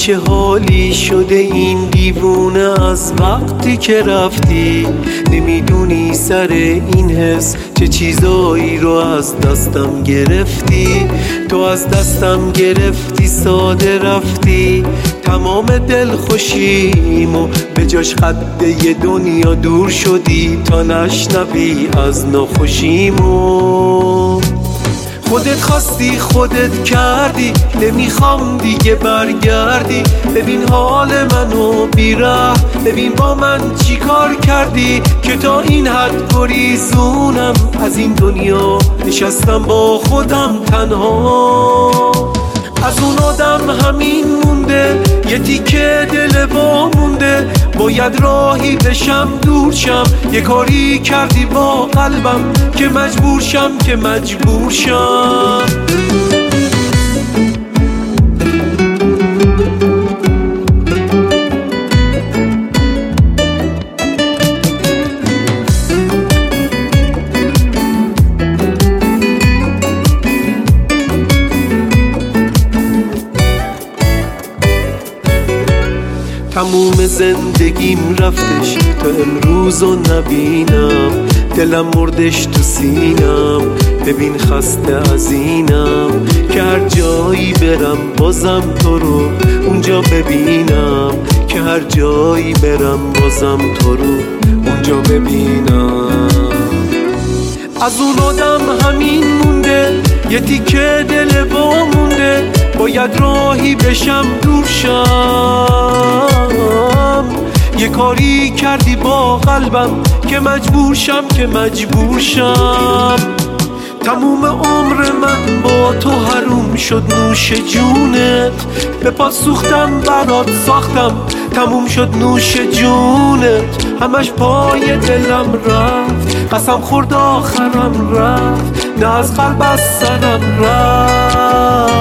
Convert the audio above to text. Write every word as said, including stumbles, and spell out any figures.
چه حالی شده این دیوونه از وقتی که رفتی. نمیدونی سر این حس چه چیزایی رو از دستم گرفتی. تو از دستم گرفتی ساده رفتی، تمام دل خوشیمو به جاش خط یه دنیا دور شدی تا نشنوی از ناخوشیمو. خودت خواستی خودت کردی، نمیخوام دیگه برگردی. ببین حال منو بیره، ببین با من چی کار کردی که تا این حد گریزونم از این دنیا. نشستم با خودم تنها، از اون آدم همین مونده، یه تیکه دل با مونده. باید راهی بشم دور شم، یه کاری کردی با قلبم که مجبور شم که مجبور شم. تموم زندگیم رفتش تا امروزو نبینم. دلم مردش تو سینم، ببین خسته از اینم که هر جایی برم بازم تو رو اونجا ببینم. که هر جایی برم بازم تو رو اونجا ببینم. از اون آدم همین مونده، یه تیکه دل با مونده. باید راهی بشم دور شم، یه کاری کردی با قلبم که مجبور شم که مجبور شم. تموم عمر من با تو حروم شد نوش جونت. به پا سوختم برات ساختم، تموم شد نوش جونت. همش پای دلم رفت، قسم خورد آخرم رفت، نه از قلب از سرم رفت.